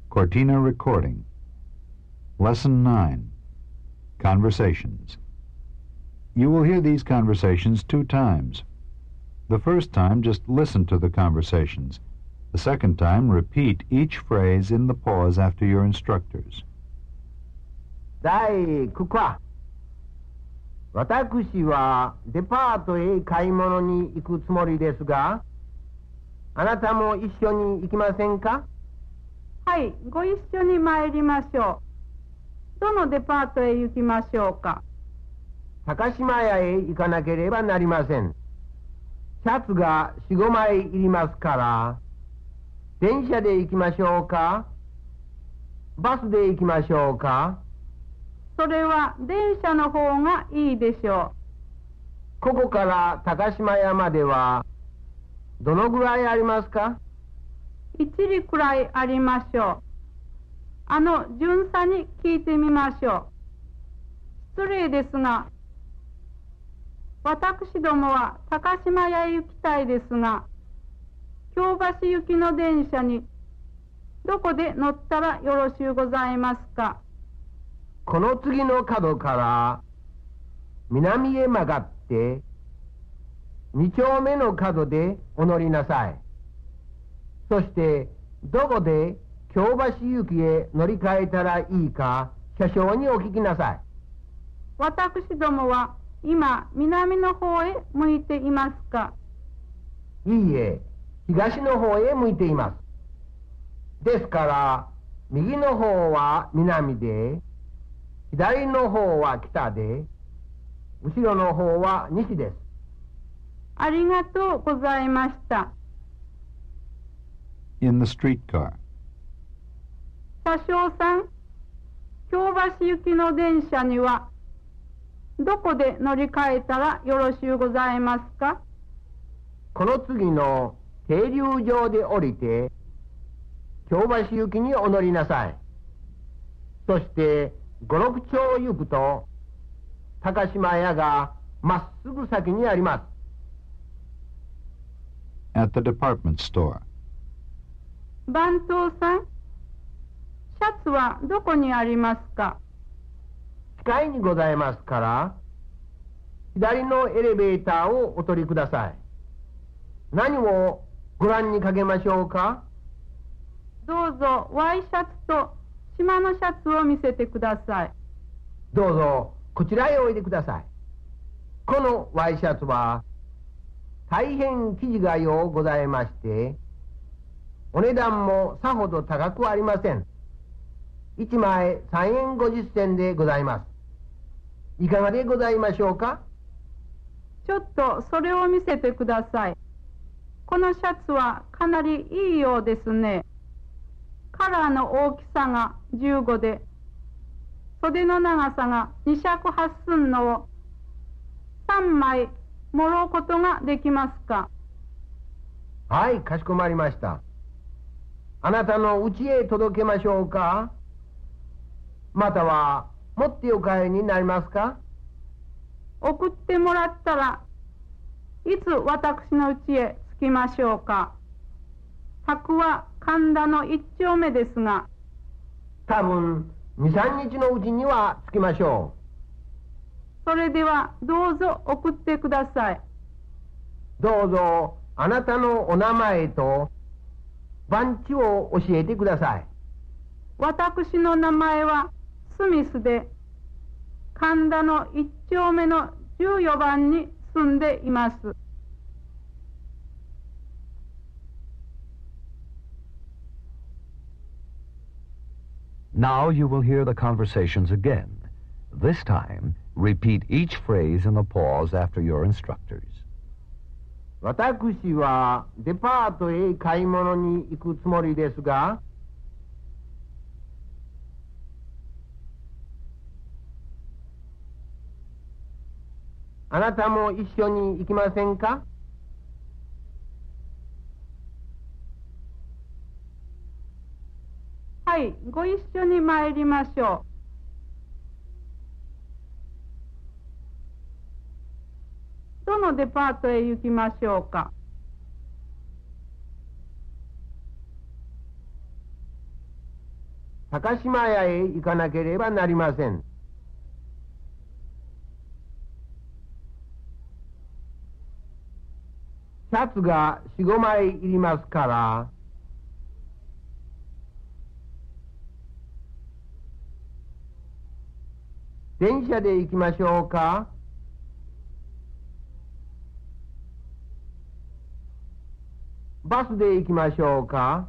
Cortina recording. Lesson 9. Conversations. You will hear these conversations 2 times. The first time, just listen to the conversations. The second time, repeat each phrase in the pause after your instructors. 第9課。私はデパートへ買い物に行くつもりですが、あなたも一緒に行きませんか？ はい、ご一緒に参りましょう。どのデパートへ行きましょうか？ 高島屋へ行かなければなりません。シャツが4、5枚いりますから、電車で行きましょうか？バスで行きましょうか？ それは電車の方がいいでしょう。ここから高島屋まではどのぐらいありますか ？1里くらいありましょう。巡査に聞いてみましょう。失礼ですが、私どもは高島屋へ行きたいですが、京橋行きの電車にどこで乗ったらよろしゅうございますか？ この次の角から南へ曲がって2丁目の角でお乗りなさい。そしてどこで京橋行きへ乗り換えたらいいか車掌にお聞きなさい。 私どもは今南の方へ向いていますか？ いいえ、東の方へ向いています。ですから右の方は南で、左の方は北で、後ろの方は西です。 ありがとうございました。 In the streetcar. 車掌さん、京橋行きの電車にはどこで乗り換えたらよろしゅうございますか？ この次の停留場で降りて京橋行きにお乗りなさい。そして5、6丁行くと高島屋がまっすぐ先にあります。 At the department store. 番頭さん、シャツはどこにありますか？ 近いにございますから、左のエレベーターをお取りください。何をご覧にかけましょうか？ どうぞワイシャツと島のシャツを見せてください。 どうぞこちらへおいでください。このワイシャツは大変生地がようございまして、お値段もさほど高くありません。1枚3円50銭でございます。いかがでございましょうか？ ちょっとそれを見せてください。このシャツはかなりいいようですね。カラーの大きさが15で、袖の長さが2尺8寸のを3枚もろうことができますか？ はい、かしこまりました。あなたの家へ届けましょうか？または持ってお帰りになりますか？ 送ってもらったらいつ私の家へ着きましょうか？宅は神田の1丁目ですが、 多分2、3日のうちには着きましょう。それではどうぞ送ってください。 どうぞあなたのお名前と番地を教えてください。 私の名前はスミスで、神田の1丁目の14番に住んでいます。 Now you will hear the conversations again. This time, repeat each phrase in the pause after your instructors. 私はデパートへ買い物に行くつもりですが、あなたも一緒に行きませんか？ はい、ご一緒に参りましょう。どのデパートへ行きましょうか？ 高島屋へ行かなければなりません。シャツが4、5枚いりますから、電車で行きましょうか？バスで行きましょうか？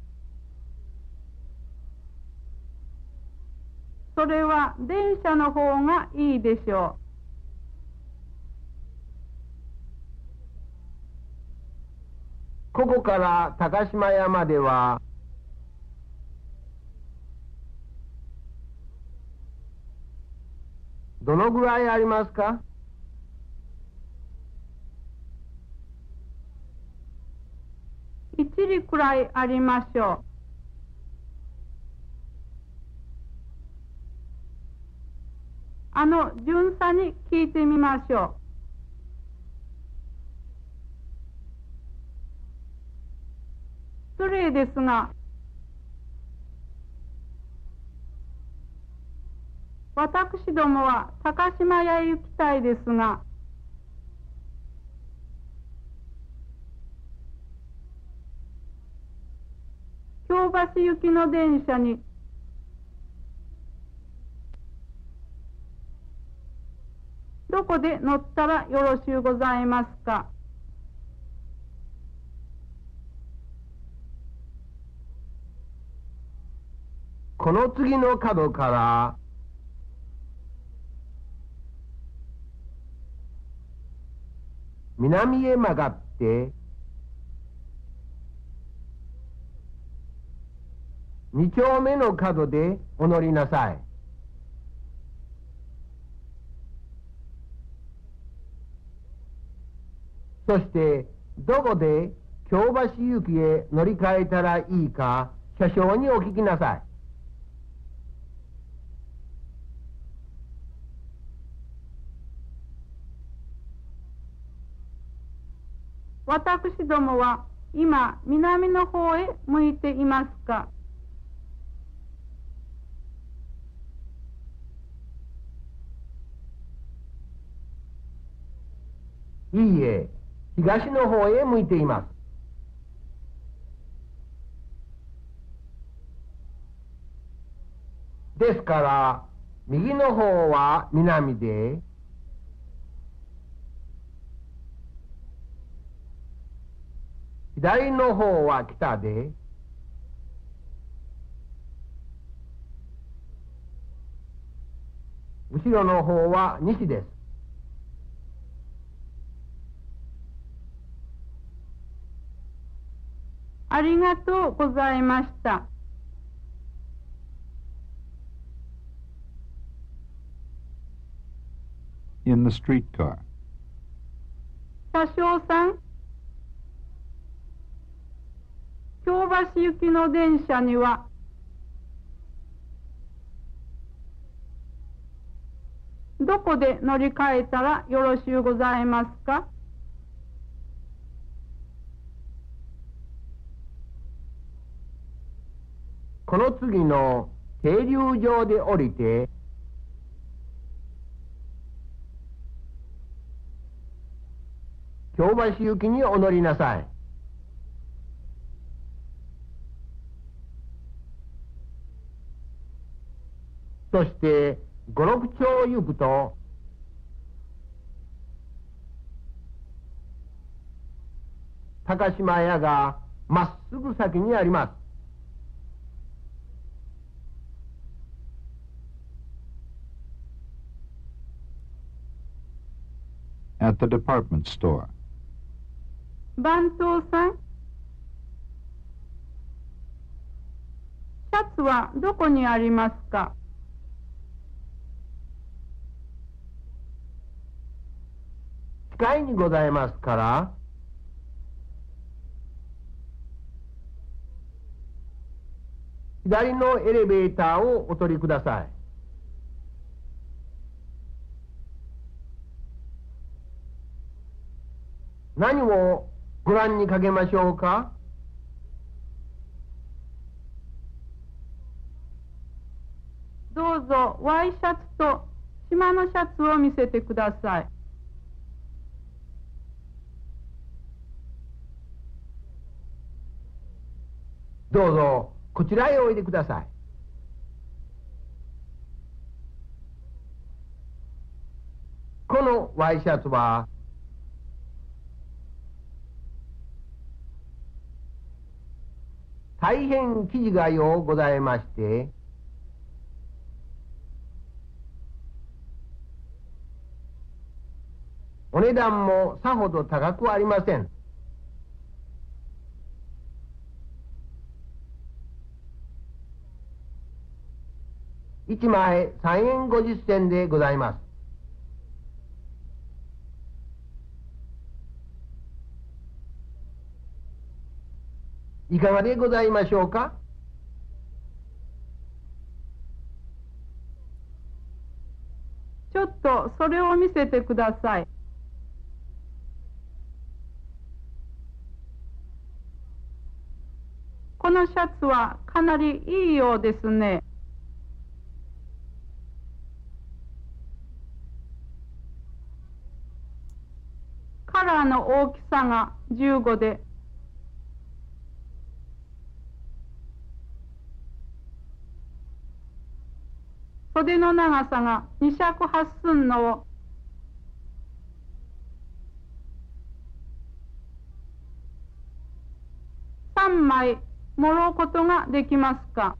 それは電車の方がいいでしょう。ここから高島屋まではどのぐらいありますか ？1里くらいありましょう。巡査に聞いてみましょう。失礼ですが、私どもは高島屋へ行きたいですが、京橋行きの電車にどこで乗ったらよろしゅうございますか？ この次の角から南へ曲がって2丁目の角でお乗りなさい。そしてどこで京橋行きへ乗り換えたらいいか車掌にお聞きなさい。 私どもは今南の方へ向いていますか？ いいえ、東の方へ向いています。ですから右の方は南で、左の方は北で、後ろの方は西です。 ありがとうございました。 In the streetcar. 車掌さん、京橋行きの電車にはどこで乗り換えたらよろしゅうございますか？ この次の停留場で降りて京橋行きにお乗りなさい。そして5、6丁行くと高島屋がまっすぐ先にあります。 At the department store. 番頭さん、シャツはどこにありますか？ 近いにございますから左のエレベーターをお取りください。何をご覧にかけましょうか？ どうぞワイシャツと島のシャツを見せてください。 どうぞこちらへおいでください。このワイシャツは大変生地がようございまして、お値段もさほど高くありません。1枚3円50銭でございます。いかがでございましょうか。 ちょっとそれを見せてください。このシャツはかなりいいようですね。カラーの大きさが15で、袖の長さが2尺8寸のを3枚もろうことができますか。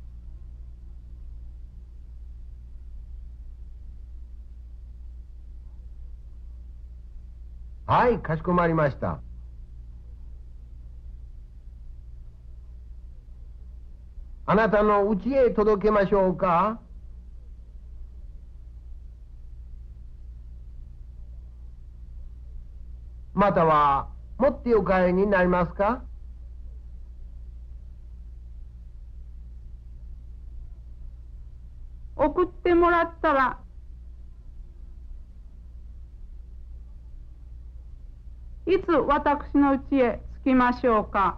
はい、かしこまりました。あなたの家へ届けましょうか。または持ってお帰りになりますか。 送ってもらったらいつ私の家へ着きましょうか。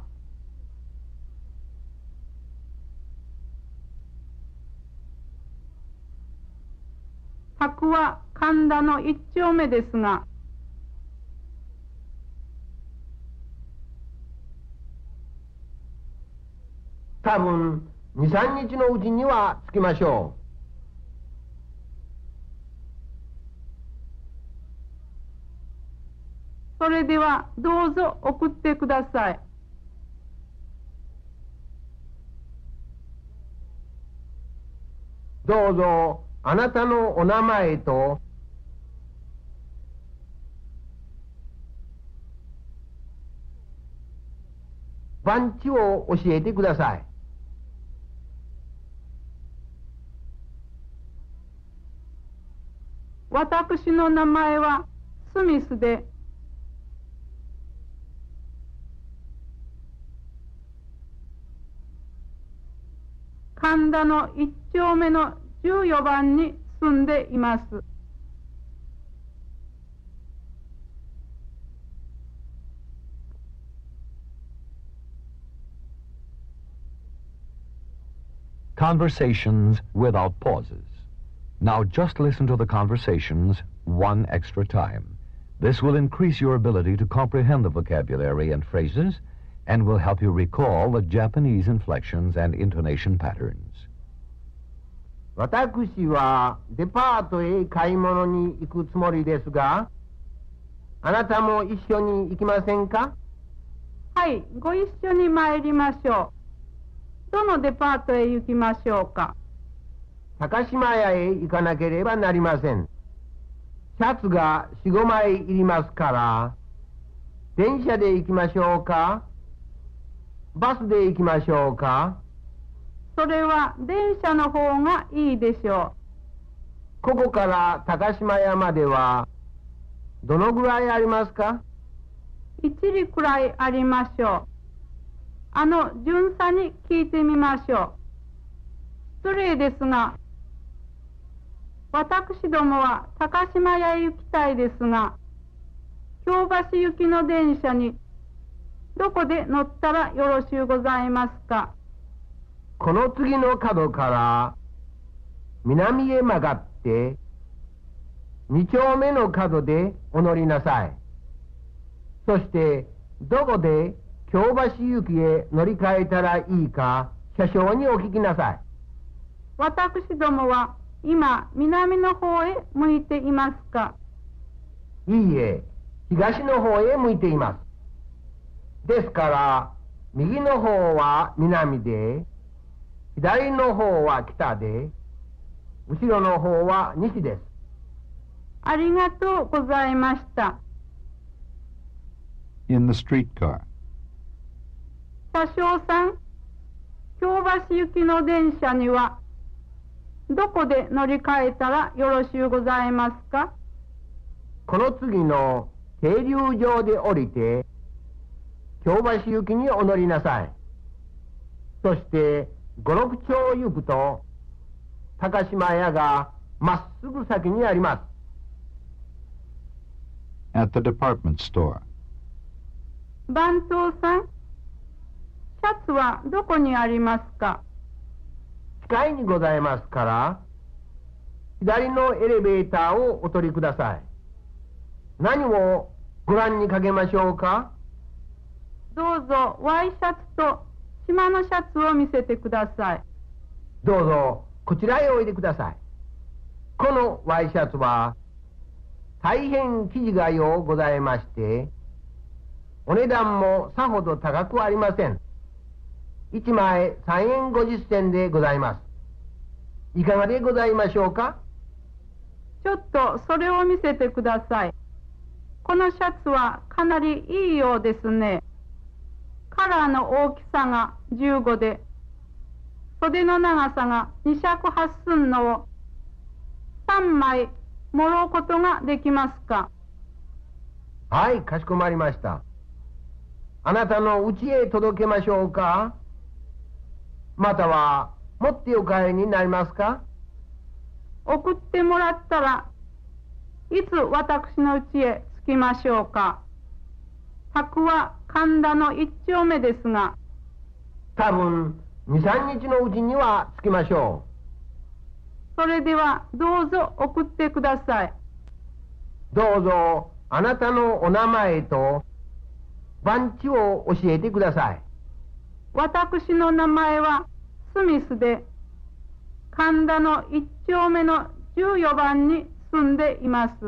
宅は神田の1丁目ですが、 多分2、3日のうちには着きましょう。 それではどうぞ送ってください。 どうぞあなたのお名前と番地を教えてください。 私の名前はスミスで、神田の1丁目の14番に住んでいます。 Conversations without pauses. Now just listen to the conversations one extra time. This will increase your ability to comprehend the vocabulary and phrases and will help you recall the Japanese inflections and intonation patterns. 私はデパートへ買い物に行くつもりですが、あなたも一緒に行きませんか。 はい、ご一緒に参りましょう。どのデパートへ行きましょうか。 高島屋へ行かなければなりません。シャツが4、5枚いりますから、電車で行きましょうか、バスで行きましょうか。 それは電車の方がいいでしょう。ここから高島屋まではどのぐらいありますか。 1里くらいありましょう。巡査に聞いてみましょう。失礼ですが、私どもは高島屋へ行きたいですが、京橋行きの電車にどこで乗ったらよろしゅうございますか。 この次の角から南へ曲がって2丁目の角でお乗りなさい。そしてどこで京橋行きへ乗り換えたらいいか車掌にお聞きなさい。 私どもは今南の方へ向いていますか？ いいえ、東の方へ向いています。ですから右の方は南で、左の方は北で、後ろの方は西です。 ありがとうございました。 In the streetcar. 車掌さん、京橋行きの電車にはどこで乗り換えたらよろしゅうございますか？ この次の停留場で降りて京橋行きにお乗りなさい。そして5、6丁行くと高島屋がまっすぐ先にあります。 At the department store. 番頭さん、シャツはどこにありますか？ 近いにございますから左のエレベーターをお取りください。何をご覧にかけましょうか？ どうぞワイシャツと島のシャツを見せてください。 どうぞこちらへおいでください。このワイシャツは大変生地がようございまして、お値段もさほど高くありません。1枚3円50銭でございます。いかがでございましょうか？ ちょっとそれを見せてください。このシャツはかなりいいようですね。カラーの大きさが15で、袖の長さが2尺8寸のを3枚もろうことができますか？ はい、かしこまりました。あなたの家へ届けましょうか？または持ってお帰りになりますか？ 送ってもらったらいつ私の家へ着きましょうか？宅は神田の1丁目ですが。 多分2、3日のうちには着きましょう。それではどうぞ送ってください。 どうぞあなたのお名前と番地を教えてください。 私の名前はスミスで、神田の1丁目の14番に住んでいます。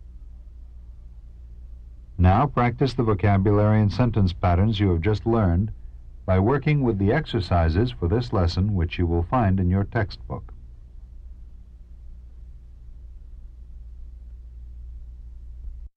Now practice the vocabulary and sentence patterns you have just learned by working with the exercises for this lesson which you will find in your textbook.